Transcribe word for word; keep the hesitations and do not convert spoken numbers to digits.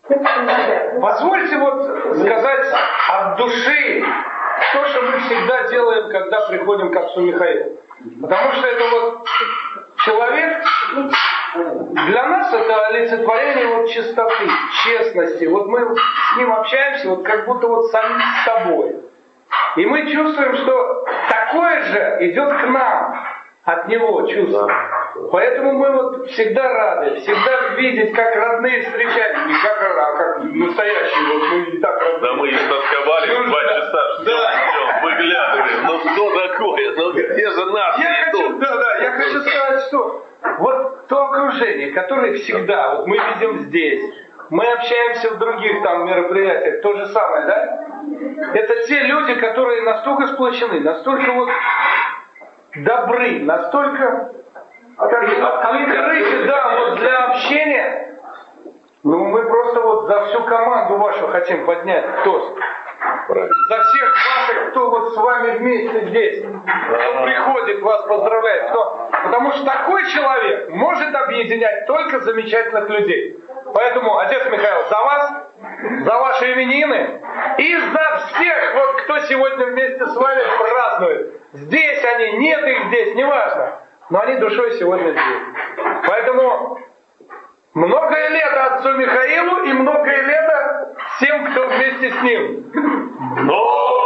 Позвольте вот сказать от души то, что мы всегда делаем, когда приходим к отцу Михаилу. Потому что это вот человек, для нас это олицетворение вот чистоты, честности. Вот мы с ним общаемся вот как будто вот сами с собой. И мы чувствуем, что такое же идет к нам от него чувство. Поэтому мы вот всегда рады, всегда видеть, как родные встречаются, не как, а как настоящие, вот мы не так родные. Да мы истосковались ну, два часа, ждем, да. ждем, выглядываем, ну что такое, ну где же наши я идут? хочу, да, да, я хочу сказать, что вот то окружение, которое всегда, вот мы видим здесь, мы общаемся в других там мероприятиях, то же самое, да? Это те люди, которые настолько сплочены, настолько вот добры, настолько открыты, да, вот для общения. Ну, мы просто вот за всю команду вашу хотим поднять тост. За всех ваших, кто вот с вами вместе здесь, кто приходит, вас поздравляет. Кто... Потому что такой человек может объединять только замечательных людей. Поэтому, отец Михаил, за вас, за ваши именины и за всех, вот, кто сегодня вместе с вами празднует. Здесь они, нет их здесь, неважно. Но они душой сегодня здесь. Поэтому многое лето отцу Михаилу и многое лето всем, кто вместе с ним. Но...